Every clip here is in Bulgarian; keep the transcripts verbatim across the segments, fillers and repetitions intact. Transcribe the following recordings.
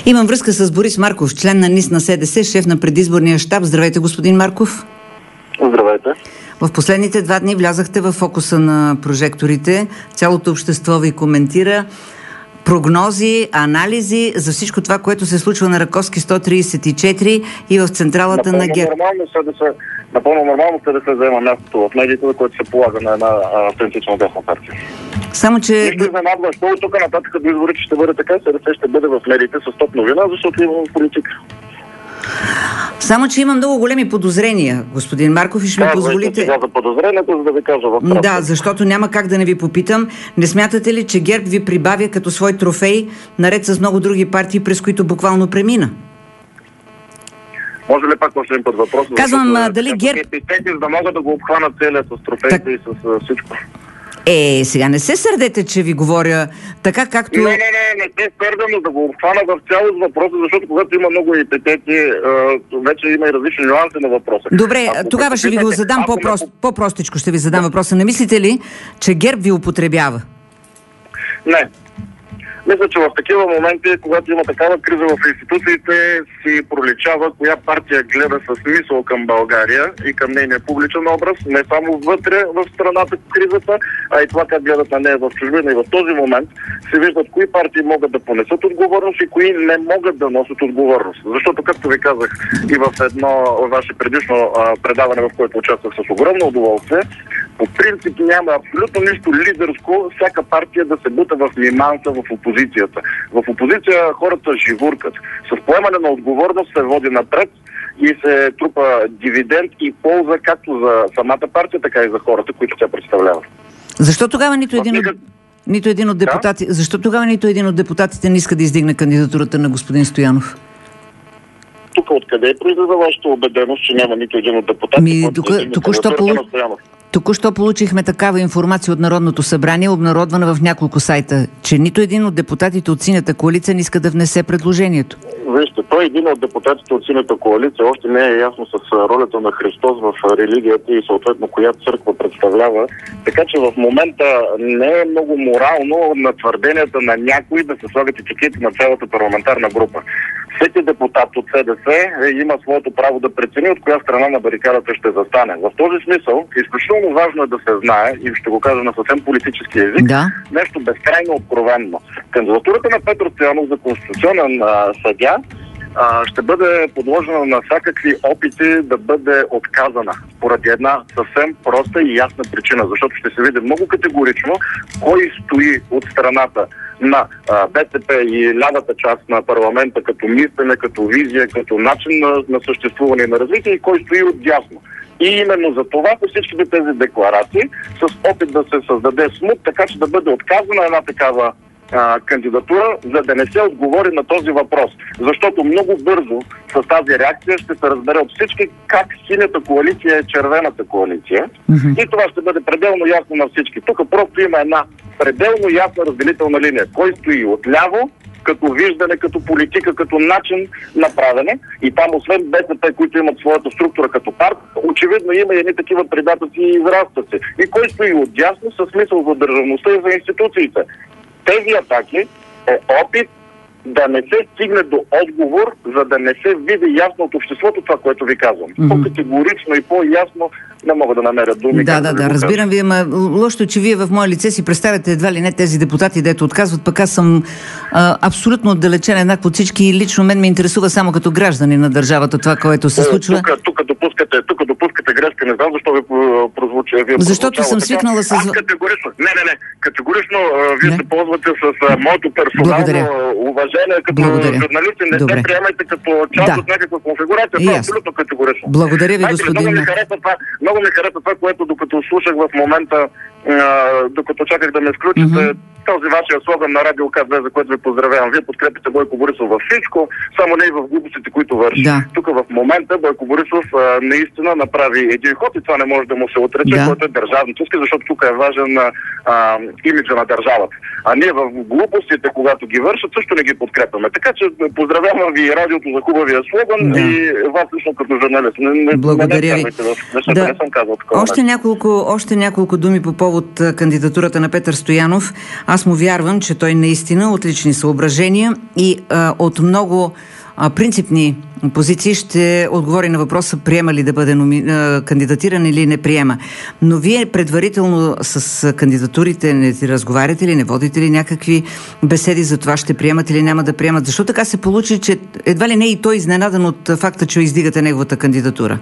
Имам връзка с Борис Марков, член на НИС на СДС, шеф на предизборния щаб. Здравейте, господин Марков. Здравейте. В последните два дни влязахте в фокуса на прожекторите. Цялото общество ви коментира. Прогнози, анализи за всичко това, което се случва на Раковски сто тридесет и четири и в централата напълно на ГЕРБ. Нормално се да се, напълно нормално се да се заема мястото в медиите, което се полага на една автентична десна партия. Само, че... Нищо изненадващо, от тук нататък до изборите ще бъде така, СДС ще бъде в медиите с топ новина, защото имаме политика. Само, че има много големи подозрения, господин Марков, и ще ми позволите... Да, за подозрението, за да ви кажа въпрос. Да, защото няма как да не ви попитам. Не смятате ли, че ГЕРБ ви прибавя като свой трофей, наред с много други партии, през които буквално премина? Може ли пак още един път въпрос? Казвам, защото, дали ГЕРБ... Епитети, за да могат да го обхванат целия с трофеите так... и с всичко. Е, сега не се сърдете, че ви говоря така, както... Не, не, не, не се сърдам, но да го обхвана в цялост въпроса, защото когато има много епитети, вече има и различни нюанси на въпроса. Добре, ако тогава ще ви го задам по-прост, ме... по-простичко, ще ви задам да. въпроса. Не мислите ли, че ГЕРБ ви употребява? Не. Мисля, че в такива моменти, когато има такава криза в институциите, си проличава коя партия гледа с мисъл към България и към нейния публичен образ, не само вътре в страната кризата, а и това как гледат на нея в чужбина. И в този момент се виждат кои партии могат да понесат отговорност и кои не могат да носят отговорност. Защото, както ви казах и в едно ваше предишно а, предаване, в което участвах с огромно удоволствие, по принцип няма абсолютно нищо лидерско всяка партия да се бута в миманса в опозицията. В опозиция хората живуркат. С поемане на отговорност се води напред и се трупа дивиденд и полза както за самата партия, така и за хората, които тя представлява. Защо тогава нито един, никак... от... нито един от депутати... да? Защо тогава нито един от депутатите не иска да издигне кандидатурата на господин Стоянов? Тук откъде е произлиза вашата убеденост, че няма нито един от депутатите? Ми, току-що получ... Току-що получихме такава информация от Народното събрание, обнародвана в няколко сайта, че нито един от депутатите от Синята коалиция не иска да внесе предложението. Вижте, той един от депутатите от Синята коалиция още не е ясно с ролята на Христос в религията и съответно коя църква представлява. Така че в момента не е много морално на твърденията на някои да се слагат етикети на цялата парламентарна група. Всеки депутат от СДС има своето право да прецени от коя страна на барикадата ще застане. В този смисъл изключително важно е да се знае, и ще го кажа на съвсем политически език, да. нещо безкрайно откровенно. Кандидатурата на Петър Стоянов за конституционен а, съдия а, ще бъде подложена на всякакви опити да бъде отказана поради една съвсем проста и ясна причина, защото ще се види много категорично кой стои от страната на а, БСП и лявата част на парламента като мислене, като визия, като начин на, на съществуване и на развитие и кой стои от дясно. И именно за това по всичките тези декларации с опит да се създаде смут, така че да бъде отказана една такава а, кандидатура, за да не се отговори на този въпрос. Защото много бързо с тази реакция ще се разбере от всички как Синята коалиция е червената коалиция. Mm-hmm. И това ще бъде пределно ясно на всички. Тук просто има една пределно ясна разделителна линия. Кой стои отляво, като виждане, като политика, като начин на правене. И там, освен БСП, които имат своята структура като партия, очевидно има и едни такива предателци и израстъци. И кой стои отдясно със смисъл за държавността и за институциите. Тези атаки е опит да не се стигне до отговор, за да не се види ясно от обществото това, което ви казвам. Mm-hmm. По-категорично и по-ясно не мога да намеря думи. Да, да, да, да разбирам ви, ама лошото е, че вие в мое лице си представяте едва ли не тези депутати, дето отказват, пък аз съм а, абсолютно отдалечен еднакво от всички и лично мен ме интересува само като граждани на държавата това, което се случва. Тук, тук, допускате, тук допускате грешка, не знам защо ви прозвучи. Вие Защото съм свикнала с... Аз категорично, не, не, не, категорично вие не. се ползвате с а, моето персонално Благодаря. уважение като Благодаря. журналисти. Не се приемайте като част да. от някаква конфигурация. Това е абсолютно категорично. Благодаря ви, Майде, господин. Много ми харесва това, много ми харесва това, което докато слушах в момента, а, докато чаках да ме включите, mm-hmm. този вашия слоган на Радио КБ, за което ви поздравявам. Вие подкрепите Бойко Борисов във всичко, само не и в глупостите, които върши. Да. Тук в момента Бойко Борисов а, наистина направи един ход и това не може да му се отрече, да. който е държавнически, защото тук е важен а, имиджа на държавата. А ние в глупостите, когато ги вършат, също не ги подкрепяме. Така че поздравявам ви и радиото за хубавия слоган да. и вас лично като журналист. Не, не, Благодаря не ви. Да. Не съм казал такова. Още няколко, още няколко думи по повод кандидатурата на Петър Стоянов. Аз Аз му вярвам, че той наистина от лични съображения и а, от много а, принципни позиции ще отговори на въпроса приема ли да бъде номи... а, кандидатиран или не приема. Но вие предварително с кандидатурите не разговаряте ли, не водите ли някакви беседи за това ще приемат или няма да приемат? Защо така се получи, че едва ли не и той изненадан от факта, че издигате неговата кандидатура?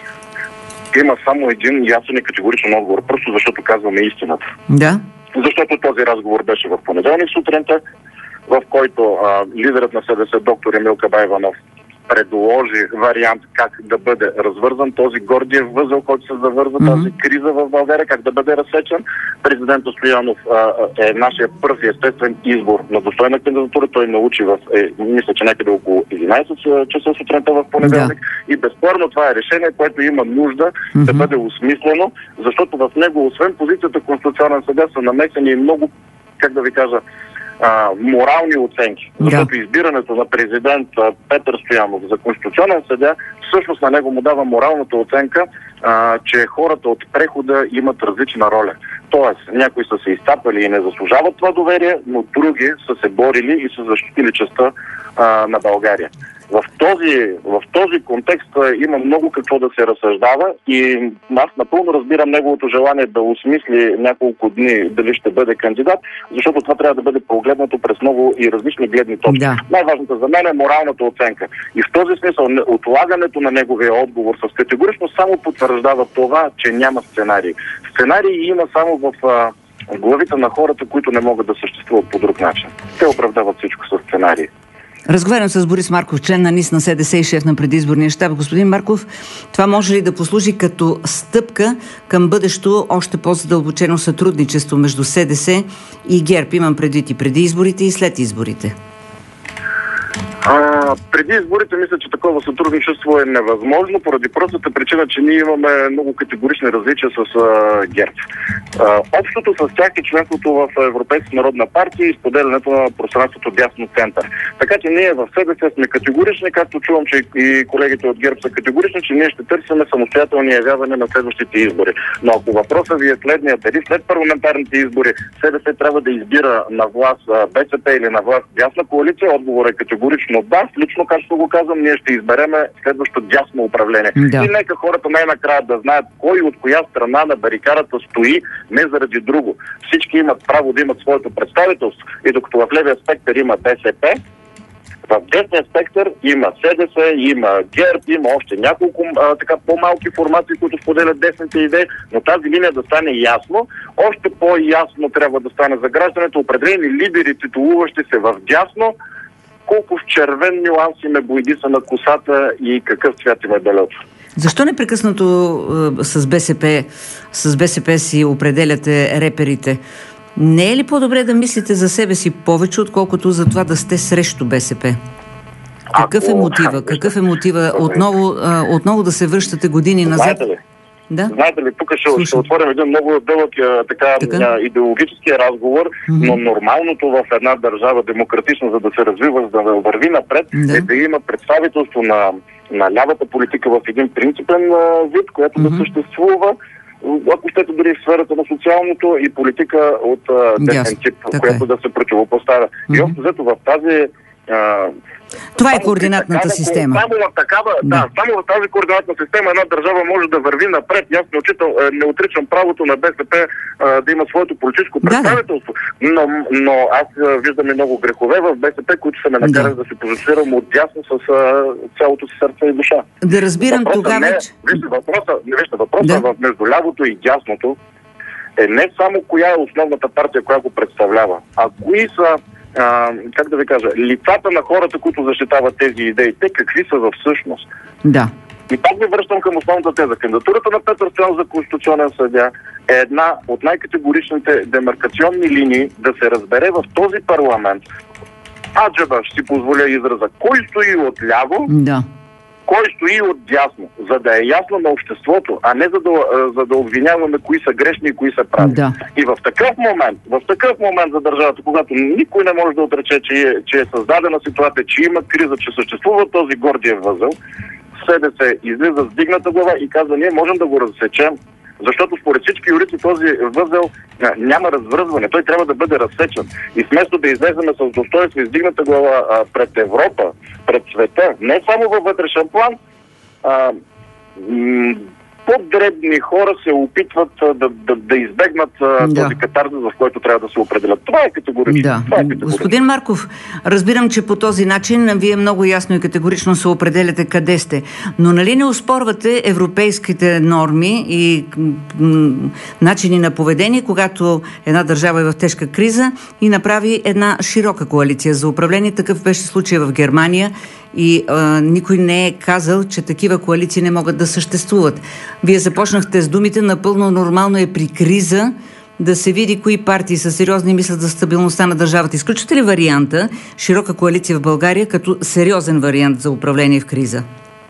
Има само един ясен и категоричен отговор, просто защото казваме истината. Да. Защото този разговор беше в понеделник сутринта, в който а, лидерът на СДС, доктор Емил Кабаиванов, предложи вариант как да бъде развързан този гордиев възел, който се завърза mm-hmm. тази криза в България, как да бъде разсечен. Президент Стоянов а, е нашия първ и естествен избор на достойна кандидатура. Той научи в, е, мисля, че някъде около единайсет часа сутринта в понеделник. Yeah. И безспорно това е решение, което има нужда mm-hmm. да бъде осмислено, защото в него, освен позицията Конституционен съдия, са намесени и много, как да ви кажа, А, морални оценки. Защото да. избирането на президент а, Петър Стоянов за конституционен съдия, всъщност на него му дава моралната оценка, а, че хората от прехода имат различна роля. Тоест, някои са се изтапали и не заслужават това доверие, но други са се борили и са защитили честта а, на България. В този, в този контекст има много какво да се разсъждава и аз напълно разбирам неговото желание да осмисли няколко дни дали ще бъде кандидат, защото това трябва да бъде прогледнато през много и различни гледни точки. Да. Най-важното за мен е моралната оценка. И в този смисъл отлагането на неговия отговор с категорично само потвърждава това, че няма сценарий. Сценарий има само в а, главите на хората, които не могат да съществуват по друг начин. Те оправдават всичко с сценарий. Разговарям с Борис Марков, член на НИС на СДС и шеф на предизборния щаб. Господин Марков, това може ли да послужи като стъпка към бъдещо още по-задълбочено сътрудничество между СДС и ГЕРБ? Имам предвид и преди изборите и след изборите. А, преди изборите мисля, че такова сътрудничество е невъзможно, поради простата причина, че ние имаме много категорични различия с а, ГЕРБ. А, общото с тях е членството в Европейска народна партия и споделянето на пространството дясно-център. Така че ние в СДС сме категорични, както чувам, че и колегите от ГЕРБ са категорични, че ние ще търсиме самостоятелни явяване на следващите избори. Но ако въпросът ви е следния, дали след парламентарните избори СДС трябва да избира на власт БСП или на власт дясна коалиция, отговор е категорично да. Лично, както го казвам, ние ще избереме следващо дясно управление. Да. И нека хората най-накрая да знаят кой от коя страна на барикадата стои, не заради друго. Всички имат право да имат своето представителство. И докато в левия спектър има БСП, в десния спектър има СДС, има ГЕРБ, има още няколко а, така по-малки формации, които споделят десните идеи, но тази линия да стане ясно. Още по-ясно трябва да стане за гражданите, определени лидери, титулуващи се в дясно, колко в червен нюанс има бойдиса на косата и какъв цвят има белето. Защо непрекъснато е, с БСП, с БСП си определяте реперите? Не е ли по-добре да мислите за себе си повече, отколкото за това да сте срещу БСП? Какъв е мотива? Какъв е мотива отново, е, отново да се връщате години назад? Знаете ли? Да? Знаете ли, тук ще, ще отворим един много дълъг така, така? идеологически разговор, mm-hmm. но нормалното в една държава демократично, за да се развива, за да върви напред, да. е да има представителство на, на лявата политика в един принципен а, вид, която mm-hmm. да съществува, ако щете дори в сферата на социалното и политика от а, десен тип, yes, която е. да се противопоставя. Mm-hmm. И общо взето в тази а, Това е координатната такава, система. Само в, такава, да. Да, само в тази координатна система една държава може да върви напред. Аз не, учител, не отричам правото на БСП а, да има своето политическо представителство. Да, да. Но, но аз а, виждам и много грехове в БСП, които са ме накарали да, да се позиционирам отдясно с а, цялото си сърце и душа. Да разбирам въпроса тогава, не, че... Вижте, въпроса, вижте, въпроса да. между лявото и дясното е не само коя е основната партия, която го представлява, а кои са А, как да ви кажа, лицата на хората, които защитават тези идеи, те какви са във всъщност. Да. И пак ви връщам към основната теза. Кандидатурата на Петър Стоянов за конституционен съдия е една от най-категоричните демаркационни линии да се разбере в този парламент. Аджеба, ще си позволя израза, кой стои отляво, да. кой стои отдясно, за да е ясно на обществото, а не за да, за да обвиняваме кои са грешни и кои са прави. Да. И в такъв момент, в такъв момент за държавата, когато никой не може да отрече, че е, че е създадена ситуация, че има криза, че съществува този гордиев възел, СДС излиза с дигната глава и казва, ние можем да го разсечем, Защото според всички юристи този възел а, няма развързване. Той трябва да бъде разсечен. И вместо да излеземе с достоинство и издигната глава а, пред Европа, пред света, не само във вътрешен план, а, м- по-дребни хора се опитват а, да, да, да избегнат а, да. този катарзис, в който трябва да се определят. Това е категорично. Да. Това е категорично. Господин Марков, разбирам, че по този начин вие много ясно и категорично се определяте къде сте. Но нали не оспорвате европейските норми и м- начини на поведение, когато една държава е в тежка криза и направи една широка коалиция за управление? Такъв беше случай в Германия. И а, никой не е казал, че такива коалиции не могат да съществуват. Вие започнахте с думите: напълно нормално е при криза да се види кои партии са сериозни и мислят за стабилността на държавата. Изключвате ли варианта широка коалиция в България като сериозен вариант за управление в криза?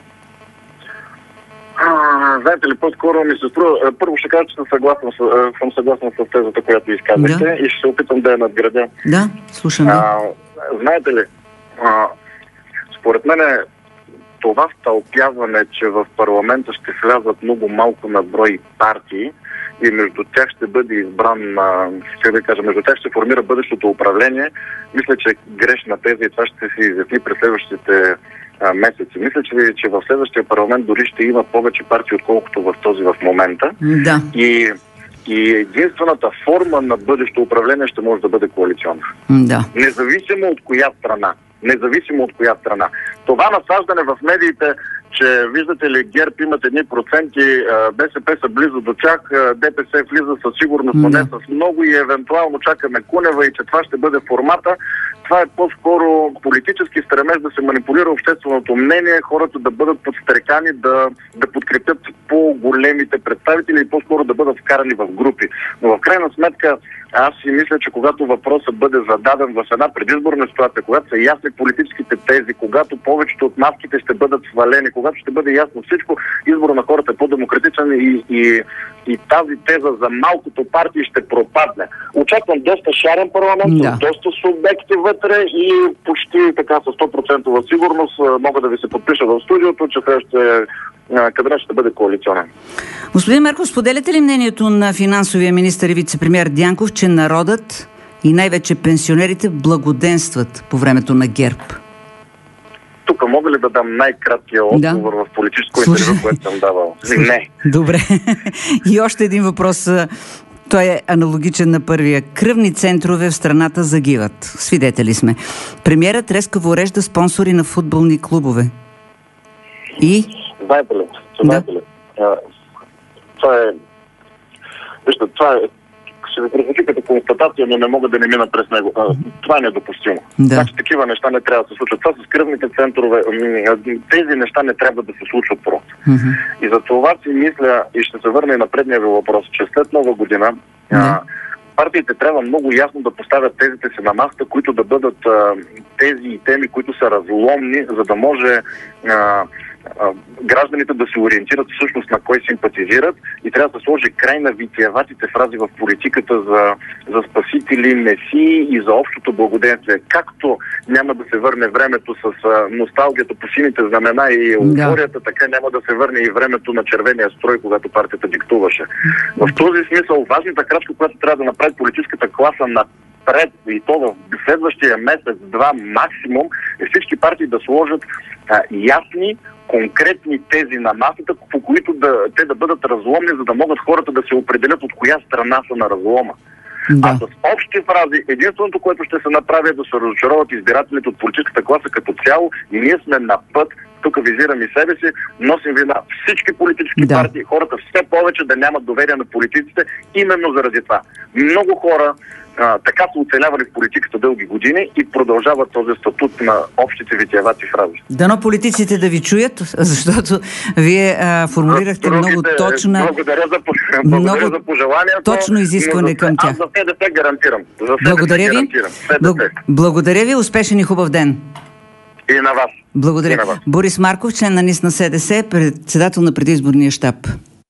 А, знаете ли, по-скоро ми се струва. Първо ще кажа, че съм съгласен с, съм съгласен с тезата, която изказахте, да. И ще се опитам да я надградя. Да, слушам ви. Знаете ли, а, според мен това втълпяване, че в парламента ще влязат много малко на брой партии и между тях ще бъде избран, ще да кажа, между тях ще формира бъдещото управление, мисля, че е грешна теза и това ще се изясни през следващите а, месеци. Мисля, че, че в следващия парламент дори ще има повече партии, отколкото в този в момента. Да. И И единствената форма на бъдещо управление ще може да бъде коалиционна. Да. Независимо от коя страна. Независимо от коя страна. Това насаждане в медиите, че виждате ли, ГЕРБ имат едни проценти, БСП са близо до тях, ДПС влиза със сигурност, но не с много и евентуално чакаме Кунева и че това ще бъде формата. Това е по-скоро политически стремеж да се манипулира общественото мнение, хората да бъдат подстрекани да, да подкрепят по-големите представители и по-скоро да бъдат вкарани в групи. Но в крайна сметка аз си мисля, че когато въпросът бъде зададен в една предизборна ситуация, когато са ясни политическите тези, когато повечето от маските ще бъдат свалени, когато ще бъде ясно всичко, избора на хората е по-демократичен и, и, и тази теза за малкото партии ще пропадне. Очаквам доста шарен парламент, да. Доста субекти вътре и почти така с сто процента сигурност мога да ви се подпиша в студиото, че следващия кабинет ще бъде коалиционен. Господин Марков, споделяте ли мнението на финансовия министър и вице-премиер Дянков, че народът и най-вече пенсионерите благоденстват по времето на ГЕРБ? Тук мога ли да дам най-краткия отговор да. В политическо интервю, което съм давал? Не. Добре. И още един въпрос. Той е аналогичен на първия. Кръвни центрове в страната загиват. Свидетели сме. Премиерът резкаво урежда спонсори на футболни клубове. И? Знаете ли? Знаете ли? Да. Това е... Вижте, това е... Ще ви прозвучи като констатация, но не мога да не мина през него. А, това е недопустимо. Да. Значи такива неща не трябва да се случват. Това с кръвните центрове, тези неща не трябва да се случват просто. Mm-hmm. И за това си мисля, и ще се върна и на предния ви въпрос, че след Нова година mm-hmm. а, партиите трябва много ясно да поставят тезите си на масата, които да бъдат а, тези и теми, които са разломни, за да може а, гражданите да се ориентират всъщност на кой симпатизират и трябва да се сложи край на витиеватите фрази в политиката за, за спасители, месии и за общото благоденствие. Както няма да се върне времето с а, носталгията по сините знамена и еуфорията, да. Така няма да се върне и времето на червения строй, когато партията диктуваше. В този смисъл важната крачка, която трябва да направи политическата класа на пред и то в следващия месец-два максимум е всички партии да сложат а, ясни, конкретни тези на масата, по които да, те да бъдат разломни, за да могат хората да се определят от коя страна са на разлома. Да. А с общи фрази, единственото, което ще се направи е да се разочароват избирателите от политическата класа като цяло и ние сме на път, тук визирам и себе си, носим вина всички политически да. Партии, хората все повече да нямат доверие на политиците, именно заради това. Много хора а, така са оцелявали в политиката дълги години и продължават този статут на общите витиевати фрази. Дано политиците да ви чуят, защото вие а, формулирахте другите, много точна... Благодаря за, благодаря много за пожеланието. Точно изискване за, към тях. Аз за СДС гарантирам. За благодаря ви. Благ... Благодаря ви. Успешен и хубав ден. И на вас. Благодаря. И на вас. Борис Марков, член на НИС на СДС, председател на предизборния щаб.